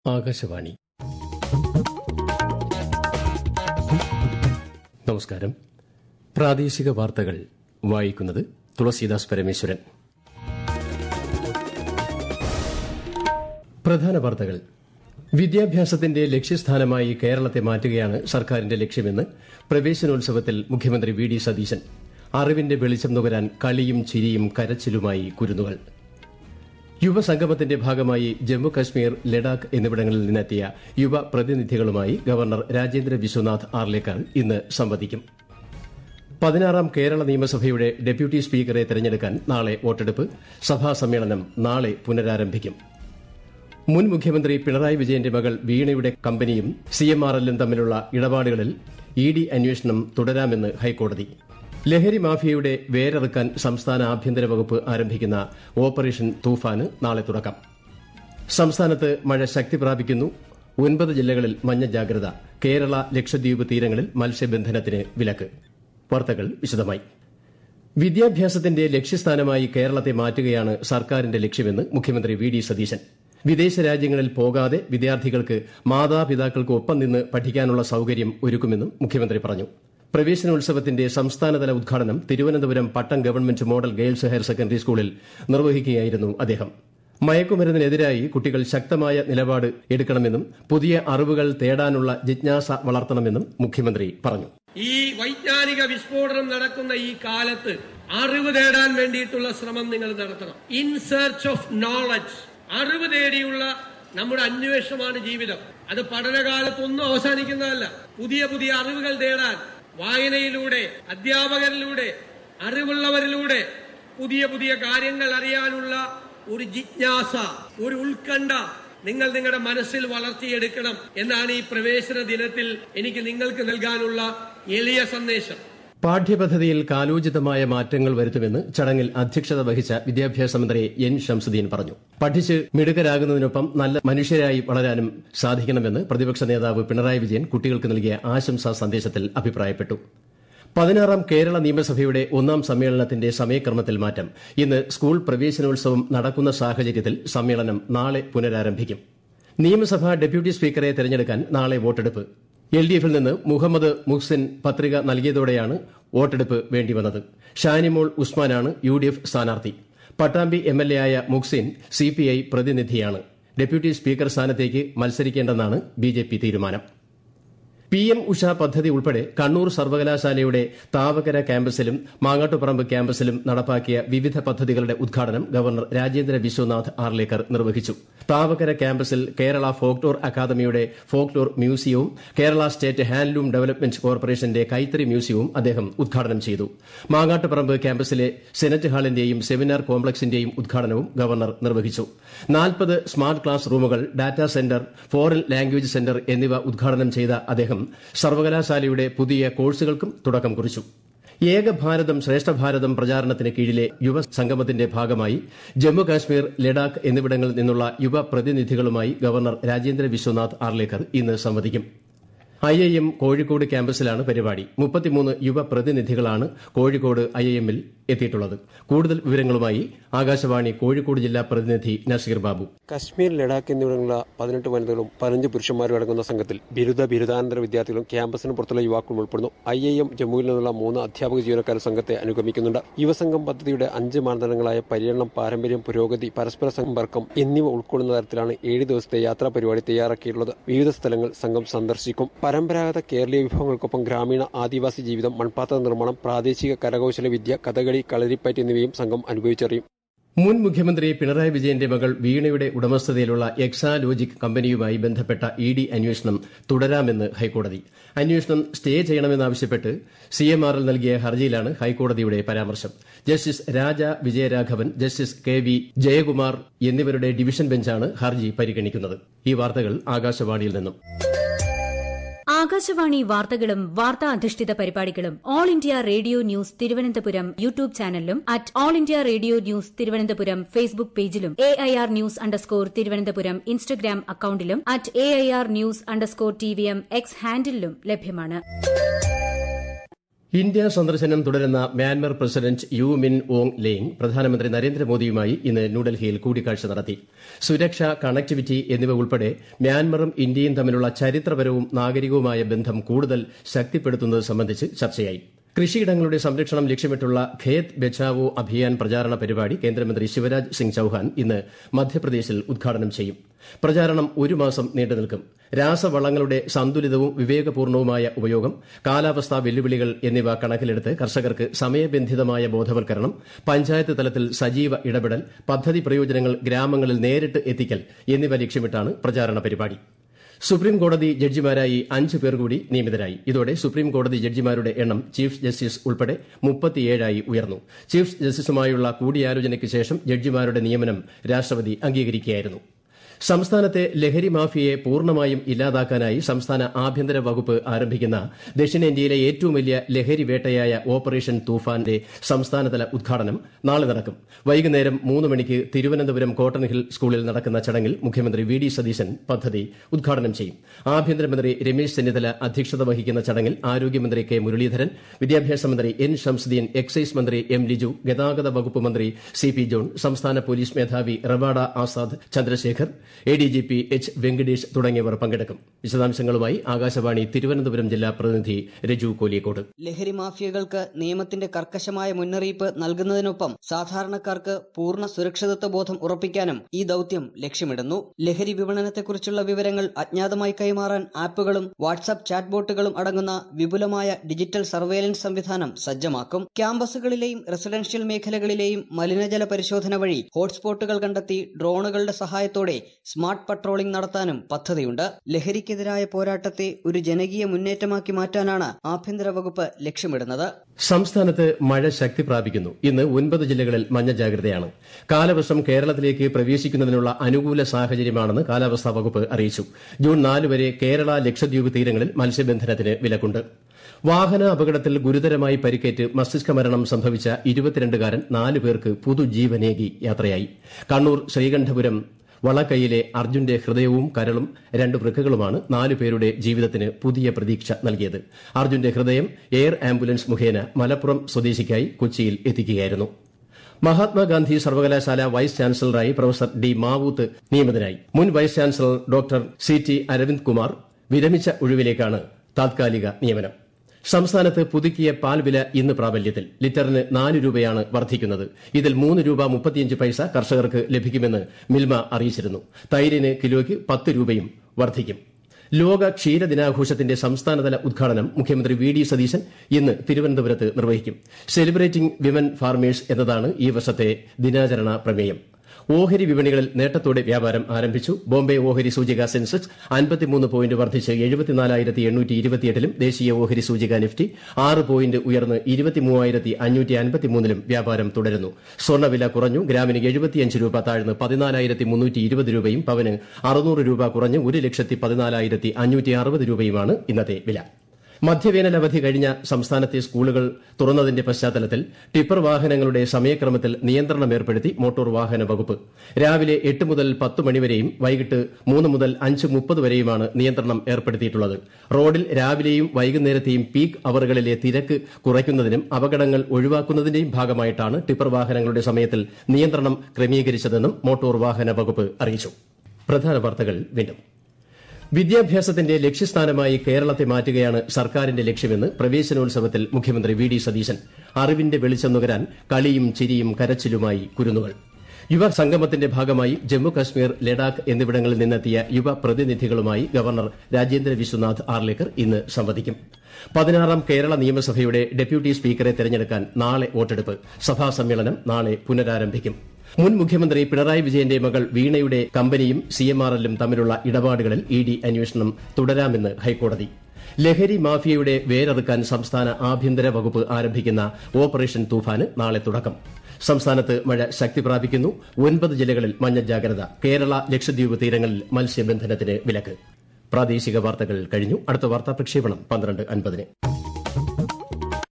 ആകാശവാണി. നമസ്കാരം. പ്രാദേശിക വാർത്തകൾ വായിക്കുന്നത് തുളസീദാസ് പരമേശ്വരൻ. പ്രധാന വാർത്തകൾ. വിദ്യാഭ്യാസത്തിന്റെ ലക്ഷ്യസ്ഥാനമായി കേരളത്തെ മാറ്റുകയാണ് സർക്കാരിന്റെ ലക്ഷ്യമെന്ന് പ്രവേശനോത്സവത്തിൽ മുഖ്യമന്ത്രി വി ഡി സതീശൻ. അറിവിന്റെ വെളിച്ചം നുകരാൻ കളിയും ചിരിയും കരച്ചിലുമായി കുരുന്നുകൾ. യുവസംഗമത്തിന്റെ ഭാഗമായി ജമ്മു കശ്മീർ, ലഡാക്ക് എന്നിവിടങ്ങളിൽ നിന്നെത്തിയ യുവ പ്രതിനിധികളുമായി ഗവർണർ രാജേന്ദ്ര വിശ്വനാഥ് ആർലേക്കർ ഇന്ന് സംവദിക്കും. 16ാം കേരള നിയമസഭയുടെ ഡെപ്യൂട്ടി സ്പീക്കറെ തെരഞ്ഞെടുക്കാൻ നാളെ വോട്ടെടുപ്പ്. സഭാ സമ്മേളനം നാളെ പുനരാരംഭിക്കും. മുൻ മുഖ്യമന്ത്രി പിണറായി വിജയന്റെ മകൾ വീണയുടെ കമ്പനിയും CMRL-ഉം തമ്മിലുള്ള ഇടപാടുകളിൽ ED അന്വേഷണം തുടരാമെന്ന് ഹൈക്കോടതി. ലഹരി മാഫിയയുടെ വേരറുക്കാൻ സംസ്ഥാന ആഭ്യന്തര വകുപ്പ് ആരംഭിക്കുന്ന ഓപ്പറേഷൻ തൂഫാന് നാളെ തുടക്കം. സംസ്ഥാനത്ത് മഴ ശക്തി പ്രാപിക്കുന്നു. 9 ജില്ലകളിൽ മഞ്ഞ ജാഗ്രത. കേരള, ലക്ഷദ്വീപ് തീരങ്ങളിൽ മത്സ്യബന്ധനത്തിന് വിലക്ക്. വാർത്തകൾ വിശദമായി. വിദ്യാഭ്യാസത്തിന്റെ ലക്ഷ്യസ്ഥാനമായി കേരളത്തെ മാറ്റുകയാണ് സർക്കാരിന്റെ ലക്ഷ്യമെന്ന് മുഖ്യമന്ത്രി വി ഡി സതീശൻ. വിദേശ രാജ്യങ്ങളിൽ പോകാതെ വിദ്യാർത്ഥികൾക്ക് മാതാപിതാക്കൾക്ക് ഒപ്പം നിന്ന് പഠിക്കാനുള്ള സൌകര്യം ഒരുക്കുമെന്നും മുഖ്യമന്ത്രി പറഞ്ഞു. പ്രവേശനോത്സവത്തിന്റെ സംസ്ഥാനതല ഉദ്ഘാടനം Thiruvananthapuram Pattom government model girls higher secondary സ്കൂളിൽ നിർവഹിക്കുകയായിരുന്നു അദ്ദേഹം. മയക്കുമരുന്നിനെതിരായി കുട്ടികൾ ശക്തമായ നിലപാട് എടുക്കണമെന്നും പുതിയ അറിവുകൾ തേടാനുള്ള ജിജ്ഞാസ വളർത്തണമെന്നും മുഖ്യമന്ത്രി പറഞ്ഞു. ഈ വൈജ്ഞാനിക വിസ്ഫോടനം നടക്കുന്ന ഈ കാലത്ത് അറിവ് തേടാൻ വേണ്ടിയിട്ടുള്ള ശ്രമം നിങ്ങൾ നടത്തണം. ഇൻ സെർച്ച് ഓഫ് നോളജ്, അറിവ് തേടിയുള്ള നമ്മുടെ അന്വേഷണമാണ് ജീവിതം. അത് പഠനകാലത്തൊന്നും അവസാനിക്കുന്നതല്ല. പുതിയ പുതിയ അറിവുകൾ തേടാൻ വായനയിലൂടെ, അധ്യാപകരിലൂടെ, അറിവുള്ളവരിലൂടെ പുതിയ പുതിയ കാര്യങ്ങൾ അറിയാനുള്ള ഒരു ജിജ്ഞാസ, ഒരു ഉത്കണ്ഠ നിങ്ങൾ നിങ്ങളുടെ മനസ്സിൽ വളർത്തിയെടുക്കണം എന്നാണ് ഈ പ്രവേശന ദിനത്തിൽ എനിക്ക് നിങ്ങൾക്ക് നൽകാനുള്ള എളിയ സന്ദേശം. പാഠ്യപദ്ധതിയിൽ കാലോചിതമായ മാറ്റങ്ങൾ വരുത്തുമെന്ന് ചടങ്ങിൽ അധ്യക്ഷത വഹിച്ച വിദ്യാഭ്യാസ മന്ത്രി N. ഷംസുദ്ദീൻ പറഞ്ഞു. പഠിച്ച് മിടുക്കരാകുന്നതിനൊപ്പം നല്ല മനുഷ്യരായി വളരാനും സാധിക്കണമെന്ന് പ്രതിപക്ഷ നേതാവ് പിണറായി വിജയൻ കുട്ടികൾക്ക് നൽകിയ ആശംസാ സന്ദേശത്തിൽ അഭിപ്രായപ്പെട്ടു. 16ാം കേരള നിയമസഭയുടെ 1ാം സമ്മേളനത്തിന്റെ സമയക്രമത്തിൽ മാറ്റം. ഇന്ന് സ്കൂൾ പ്രവേശനോത്സവം നടക്കുന്ന സാഹചര്യത്തിൽ സമ്മേളനം നാളെ പുനരാരംഭിക്കും. നിയമസഭാ ഡെപ്യൂട്ടി സ്പീക്കറെ തെരഞ്ഞെടുക്കാൻ നാളെ വോട്ടെടുപ്പ്. LDF-ൽ നിന്ന് മുഹമ്മദ് മുഹ്സിൻ പത്രിക നൽകിയതോടെയാണ് വോട്ടെടുപ്പ് വേണ്ടിവന്നത്. ഷാനിമോൾ ഉസ്മാനാണ് UDF സ്ഥാനാർത്ഥി. പട്ടാമ്പി MLA ആയ മുഹ്സിൻ CPI പ്രതിനിധിയാണ്. ഡെപ്യൂട്ടി സ്പീക്കർ സ്ഥാനത്തേക്ക് മത്സരിക്കേണ്ടെന്നാണ് BJP തീരുമാനം. PM ഉഷ പദ്ധതി ഉൾപ്പെടെ കണ്ണൂർ സർവകലാശാലയുടെ താവക്കര ക്യാമ്പസിലും മാങ്ങാട്ടുപറമ്പ് ക്യാമ്പസിലും നടപ്പാക്കിയ വിവിധ പദ്ധതികളുടെ ഉദ്ഘാടനം ഗവർണർ രാജേന്ദ്ര വിശ്വനാഥ് ആർലേക്കർ നിർവഹിച്ചു. താവക്കര ക്യാമ്പസിൽ കേരള ഫോക്ലോർ അക്കാദമിയുടെ ഫോക്ലോർ മ്യൂസിയവും കേരള സ്റ്റേറ്റ് ഹാൻഡ്ലൂം ഡെവലപ്മെന്റ് കോർപ്പറേഷന്റെ കൈത്തറി മ്യൂസിയവും അദ്ദേഹം ഉദ്ഘാടനം ചെയ്തു. മാങ്ങാട്ടുപറമ്പ് ക്യാമ്പസിലെ സെനറ്റ് ഹാളിന്റെയും സെമിനാർ കോംപ്ലക്സിന്റെയും ഉദ്ഘാടനവും ഗവർണർ നിർവഹിച്ചു. 40 സ്മാർട്ട് ക്ലാസ് റൂമുകൾ, data centre, foreign language centre എന്നിവ ഉദ്ഘാടനം ചെയ്ത അദ്ദേഹം സർവകലാശാലയുടെ പുതിയ കോഴ്സുകൾക്കും തുടക്കം കുറിച്ചു. ഏക ഭാരതം ശ്രേഷ്ഠ ഭാരതം പ്രചാരണത്തിന് കീഴിലെ യുവസംഗമത്തിന്റെ ഭാഗമായി ജമ്മു കാശ്മീർ, ലഡാക്ക് എന്നിവിടങ്ങളിൽ നിന്നുള്ള യുവ പ്രതിനിധികളുമായി ഗവർണർ രാജേന്ദ്ര വിശ്വനാഥ് ആർലേക്കർ ഇന്ന് സംവദിക്കും. IIM കോഴിക്കോട് ക്യാമ്പസിലാണ് പരിപാടി. 33 യുവ പ്രതിനിധികളാണ് കോഴിക്കോട് IIM-ൽ എത്തിയിട്ടുള്ളത്. കൂടുതൽ വിവരങ്ങളുമായി ആകാശവാണി കോഴിക്കോട് ജില്ലാ പ്രതിനിധി നസീർ ബാബു. കശ്മീർ, ലഡാക്ക് എന്നിവിടങ്ങളിലുള്ള 18 വനിതകളും 15 പുരുഷന്മാരും അടങ്ങുന്ന സംഘത്തിൽ ബിരുദാനന്തര വിദ്യാർത്ഥികളും ക്യാമ്പസിന് പുറത്തുള്ള യുവാക്കളും ഉൾപ്പെടുന്നു. IIM ജമ്മുവിൽ നിന്നുള്ള 3 അധ്യാപക ജീവനക്കാർ സംഘത്തെ അനുഗമിക്കുന്നുണ്ട്. യുവസംഘം പദ്ധതിയുടെ 5 മാനദണ്ഡങ്ങളായ പര്യടനം, പാരമ്പര്യം, പുരോഗതി, പരസ്പര സമ്പർക്കം എന്നിവ ഉൾക്കൊള്ളുന്ന തരത്തിലാണ് 7 ദിവസത്തെ യാത്രാ പരിപാടി തയ്യാറാക്കിയിട്ടുള്ളത്. വിവിധ സ്ഥലങ്ങൾ സംഘം സന്ദർശിക്കും. പരമ്പരാഗത കേരളീയ വിഭവങ്ങൾക്കൊപ്പം ഗ്രാമീണ ആദിവാസി ജീവിതം, മൺപാത്ര നിർമ്മാണം, പ്രാദേശിക കരകൌശല വിദ്യ, കഥകളി, കളരിപ്പയറ്റ് എന്നിവയും സംഘം അനുഭവിച്ചറിയും. മുൻ മുഖ്യമന്ത്രി പിണറായി വിജയന്റെ മകൾ വീണയുടെ ഉടമസ്ഥതയിലുള്ള എക്സാലോജിക് കമ്പനിയുമായി ബന്ധപ്പെട്ട ED അന്വേഷണം തുടരാമെന്ന് ഹൈക്കോടതി. അന്വേഷണം സ്റ്റേ ചെയ്യണമെന്നാവശ്യപ്പെട്ട് CMRL നൽകിയ ഹർജിയിലാണ് ഹൈക്കോടതിയുടെ പരാമർശം. Justice Raja Vijayaraghavan, justice KV Jayakumar എന്നിവരുടെ ഡിവിഷൻ ബെഞ്ചാണ് ഹർജി പരിഗണിക്കുന്നത്. ഈ വാർത്തകൾ ആകാശവാണിയിൽ നിന്നും. ആകാശവാണി വാർത്തകളും വാർത്താ അധിഷ്ഠിത പരിപാടികളും all India radio news Thiruvananthapuram YouTube ചാനലിലും @all India radio news Thiruvananthapuram Facebook പേജിലും AIR ന്യൂസ് _തിരുവനന്തപുരം ഇൻസ്റ്റഗ്രാം അക്കൌണ്ടിലും @AIR ന്യൂസ് _TVM X ഹാൻഡിലും ലഭ്യമാണ്. ഇന്ത്യ സന്ദർശനം തുടരുന്ന Myanmar president U Min Aung Hlaing പ്രധാനമന്ത്രി നരേന്ദ്രമോദിയുമായി ഇന്ന് ന്യൂഡൽഹിയിൽ കൂടിക്കാഴ്ച നടത്തി. സുരക്ഷ, കണക്ടിവിറ്റി എന്നിവ ഉൾപ്പെടെ മ്യാൻമറും ഇന്ത്യയും തമ്മിലുള്ള ചരിത്രപരവും നാഗരികവുമായ ബന്ധം കൂടുതൽ ശക്തിപ്പെടുത്തുന്നത് സംബന്ധിച്ച് ചർച്ചയായി. കൃഷിയിടങ്ങളുടെ സംരക്ഷണം ലക്ഷ്യമിട്ടുള്ള ഖേത് ബച്ചാവോ അഭിയാൻ പ്രചാരണ പരിപാടി കേന്ദ്രമന്ത്രി ശിവരാജ് സിംഗ് ചൌഹാൻ ഇന്ന് മധ്യപ്രദേശിൽ ഉദ്ഘാടനം ചെയ്യും. പ്രചാരണം ഒരു മാസം നീണ്ടുനിൽക്കും. രാസവളങ്ങളുടെ സന്തുലിതവും വിവേകപൂർണവുമായ ഉപയോഗം, കാലാവസ്ഥാ വെല്ലുവിളികൾ എന്നിവ കണക്കിലെടുത്ത് കർഷകർക്ക് സമയബന്ധിതമായ ബോധവൽക്കരണം, പഞ്ചായത്ത് തലത്തിൽ സജീവ ഇടപെടൽ, പദ്ധതി പ്രയോജനങ്ങൾ ഗ്രാമങ്ങളിൽ നേരിട്ട് എത്തിക്കൽ എന്നിവ ലക്ഷ്യമിട്ടാണ് പ്രചാരണ പരിപാടി. സുപ്രീംകോടതി ജഡ്ജിമാരായി 5 പേർ കൂടി നിയമിതരായി. ഇതോടെ സുപ്രീംകോടതി ജഡ്ജിമാരുടെ എണ്ണം ചീഫ് ജസ്റ്റിസ് ഉൾപ്പെടെ 37 ഉയർന്നു. ചീഫ് ജസ്റ്റിസുമായുള്ള കൂടിയാലോചനയ്ക്ക് ശേഷം ജഡ്ജിമാരുടെ നിയമനം രാഷ്ട്രപതി അംഗീകരിക്കുകയായിരുന്നു. സംസ്ഥാനത്തെ ലഹരി മാഫിയയെ പൂർണ്ണമായും ഇല്ലാതാക്കാനായി സംസ്ഥാന ആഭ്യന്തര വകുപ്പ് ആരംഭിക്കുന്ന ദക്ഷിണേന്ത്യയിലെ ഏറ്റവും വലിയ ലഹരി വേട്ടയായ ഓപ്പറേഷൻ തൂഫാന്റെ സംസ്ഥാനതല ഉദ്ഘാടനം നാളെ നടക്കും. വൈകുന്നേരം 3 മണിക്ക് തിരുവനന്തപുരം കോട്ടൺ ഹിൽ സ്കൂളിൽ നടക്കുന്ന ചടങ്ങിൽ മുഖ്യമന്ത്രി വി.ഡി. സതീശൻ പദ്ധതി ഉദ്ഘാടനം ചെയ്യും. ആഭ്യന്തരമന്ത്രി രമേശ് ചെന്നിത്തല അധ്യക്ഷത വഹിക്കുന്ന ചടങ്ങിൽ ആരോഗ്യമന്ത്രി കെ മുരളീധരൻ, വിദ്യാഭ്യാസ മന്ത്രി എൻ ശംസുദ്ദീൻ, എക്സൈസ് മന്ത്രി എം ലിജു, ഗതാഗത വകുപ്പ് മന്ത്രി സി.പി. ജോൺ, സംസ്ഥാന പോലീസ് മേധാവി റവാഡ ആസാദ് ചന്ദ്രശേഖർ, എഡിജിപി എച്ച് വെങ്കടേഷ് തുടങ്ങിയവർ പങ്കെടുക്കും. വിശദാംശങ്ങളുമായി ആകാശവാണി തിരുവനന്തപുരം ജില്ലാ പ്രതിനിധി രജു കോലിയക്കോട്. ലഹരി മാഫിയകൾക്ക് നിയമത്തിന്റെ കർക്കശമായ മുന്നറിയിപ്പ് നൽകുന്നതിനൊപ്പം സാധാരണക്കാർക്ക് പൂർണ്ണ സുരക്ഷിതത്വ ബോധം ഉറപ്പിക്കാനും ഈ ദൌത്യം ലക്ഷ്യമിടുന്നു. ലഹരി വിപണനത്തെക്കുറിച്ചുള്ള വിവരങ്ങൾ അജ്ഞാതമായി കൈമാറാൻ ആപ്പുകളും വാട്സ്ആപ്പ് ചാറ്റ് ബോട്ടുകളും അടങ്ങുന്ന വിപുലമായ ഡിജിറ്റൽ സർവേലൻസ് സംവിധാനം സജ്ജമാക്കും. ക്യാമ്പസുകളിലെയും റെസിഡൻഷ്യൽ മേഖലകളിലെയും മലിനജല പരിശോധന വഴി ഹോട്ട്സ്പോട്ടുകൾ കണ്ടെത്തി ഡ്രോണുകളുടെ സഹായത്തോടെ സ്മാർട്ട് പട്രോളിംഗ് നടത്താനും പദ്ധതിയുണ്ട്. ലഹരിക്കെതിരായ പോരാട്ടത്തെ ഒരു ജനകീയ മുന്നേറ്റമാക്കി മാറ്റാനാണ് ആഭ്യന്തര വകുപ്പ് ലക്ഷ്യമിടുന്നത്. സംസ്ഥാനത്ത് മഴ ശക്തി പ്രാപിക്കുന്നു. ഇന്ന് 9 ജില്ലകളിൽ മഞ്ഞ ജാഗ്രതയാണ്. കാലവർഷം കേരളത്തിലേക്ക് പ്രവേശിക്കുന്നതിനുള്ള അനുകൂല സാഹചര്യമാണെന്ന് കാലാവസ്ഥാ വകുപ്പ് അറിയിച്ചു. ജൂൺ 4 വരെ കേരള, ലക്ഷദ്വീപ് തീരങ്ങളിൽ മത്സ്യബന്ധനത്തിന് വിലക്കുണ്ട്. വാഹന അപകടത്തിൽ ഗുരുതരമായി പരിക്കേറ്റ് മസ്തിഷ്ക മരണം സംഭവിച്ച 22കാരൻ 4 പേർക്ക് പുതുജീവനേകി യാത്രയായി. കണ്ണൂർ ശ്രീകണ്ഠപുരം വളക്കൈയിലെ അർജുന്റെ ഹൃദയവും കരളും 2 വൃക്കകളുമാണ് 4 പേരുടെ ജീവിതത്തിന് പുതിയ പ്രതീക്ഷ നൽകിയത്. അർജുന്റെ ഹൃദയം എയർ ആംബുലൻസ് മുഖേന മലപ്പുറം സ്വദേശിക്കായി കൊച്ചിയിൽ എത്തിക്കുകയായിരുന്നു. മഹാത്മാഗാന്ധി സർവകലാശാല വൈസ് ചാൻസലറായി പ്രൊഫസർ ഡി മാവൂത്ത് നിയമിതനായി. മുൻ vice chancellor doctor C T. Aravind Kumar വിരമിച്ച ഒഴിവിലേക്കാണ് താത്കാലിക നിയമനം. സംസ്ഥാനത്ത് പുതുക്കിയ പാൽ വില ഇന്ന് പ്രാബല്യത്തിൽ. ലിറ്ററിന് 4 രൂപയാണ് വർദ്ധിക്കുന്നത്. ഇതിൽ 3 രൂപ 35 പൈസ കർഷകർക്ക് ലഭിക്കുമെന്ന് മിൽമ അറിയിച്ചിരുന്നു. തൈരിന് കിലോയ്ക്ക് 10 രൂപയും വർദ്ധിക്കും. ലോക ക്ഷീരദിനാഘോഷത്തിന്റെ സംസ്ഥാനതല ഉദ്ഘാടനം മുഖ്യമന്ത്രി വി.ഡി. സതീശൻ ഇന്ന് തിരുവനന്തപുരത്ത് നിർവഹിക്കും. സെലിബ്രേറ്റിംഗ് വിമൻ ഫാർമേഴ്സ് എന്നതാണ് ഈ വർഷത്തെ ദിനാചരണ പ്രമേയം. ഓഹരി വിപണികളിൽ നേട്ടത്തോടെ വ്യാപാരം ആരംഭിച്ചു. ബോംബെ ഓഹരി സൂചിക സെൻസെക്സ് 53 പോയിന്റ് വർദ്ധിച്ച് 74,828ലും ദേശീയ ഓഹരി സൂചിക നിഫ്റ്റി 6 പോയിന്റ് ഉയർന്ന് 23,553ലും വ്യാപാരം തുടരുന്നു. സ്വർണ്ണവില കുറഞ്ഞു. ഗ്രാമിന് 75 രൂപ താഴ്ന്ന് 14,320 രൂപയും പവന് 600 രൂപ കുറഞ്ഞ് 1,14,560 രൂപയുമാണ് ഇന്നത്തെ വില. മധ്യവേനൽ അവധി കഴിഞ്ഞ സംസ്ഥാനത്തെ സ്കൂളുകൾ തുറന്നതിന്റെ പശ്ചാത്തലത്തിൽ ടിപ്പർ വാഹനങ്ങളുടെ സമയക്രമത്തിൽ നിയന്ത്രണം ഏർപ്പെടുത്തി മോട്ടോർ വാഹന വകുപ്പ്. രാവിലെ 8 മുതൽ 10 മണിവരെയും വൈകിട്ട് 3 മുതൽ 5:30 വരെയുമാണ് നിയന്ത്രണം ഏർപ്പെടുത്തിയിട്ടുള്ളത്. റോഡിൽ രാവിലെയും വൈകുന്നേരത്തെയും പീക്ക് അവറുകളിലെ തിരക്ക് കുറയ്ക്കുന്നതിനും അപകടങ്ങൾ ഒഴിവാക്കുന്നതിന്റെയും ഭാഗമായിട്ടാണ് ടിപ്പർ വാഹനങ്ങളുടെ സമയത്തിൽ നിയന്ത്രണം ക്രമീകരിച്ചതെന്നും മോട്ടോർ വാഹന വകുപ്പ് അറിയിച്ചു. പ്രധാന വാർത്തകൾ വീണ്ടും. വിദ്യാഭ്യാസത്തിന്റെ ലക്ഷ്യസ്ഥാനമായി കേരളത്തെ മാറ്റുകയാണ് സർക്കാരിന്റെ ലക്ഷ്യമെന്ന് പ്രവേശനോത്സവത്തിൽ മുഖ്യമന്ത്രി വി.ഡി. സതീശൻ. അറിവിന്റെ വെളിച്ചം നുകരാൻ കളിയും ചിരിയും കരച്ചിലുമായി കുരുന്നുകൾ. യുവസംഗമത്തിന്റെ ഭാഗമായി ജമ്മുകശ്മീർ, ലഡാക്ക് എന്നിവിടങ്ങളിൽ നിന്നെത്തിയ യുവ പ്രതിനിധികളുമായി ഗവർണർ രാജേന്ദ്ര വിശ്വനാഥ് ആർലേക്കർ ഇന്ന് സംവദിക്കും. 16ാം കേരള നിയമസഭയുടെ ഡെപ്യൂട്ടി സ്പീക്കറെ തെരഞ്ഞെടുക്കാൻ നാളെ വോട്ടെടുപ്പ്. സഭാ സമ്മേളനം നാളെ പുനരാരംഭിക്കും. മുൻ മുഖ്യമന്ത്രി പിണറായി വിജയന്റെ മകൾ വീണയുടെ കമ്പനിയും CMRLും തമ്മിലുള്ള ഇടപാടുകളിൽ ED അന്വേഷണം തുടരാമെന്ന് ഹൈക്കോടതി. ലഹരി മാഫിയയുടെ വേരറുക്കാൻ സംസ്ഥാന ആഭ്യന്തര വകുപ്പ് ആരംഭിക്കുന്ന ഓപ്പറേഷൻ തൂഫാന് നാളെ തുടക്കം. സംസ്ഥാനത്ത് മഴ ശക്തി പ്രാപിക്കുന്നു. 9 ജില്ലകളിൽ മഞ്ഞ ജാഗ്രത. കേരള, ലക്ഷദ്വീപ് തീരങ്ങളിൽ മത്സ്യബന്ധനത്തിന് വിലക്ക്. പ്രാദേശിക വാർത്തകൾ കഴിഞ്ഞു. അടുത്ത വാർത്താ പ്രക്ഷേപണം 12:50.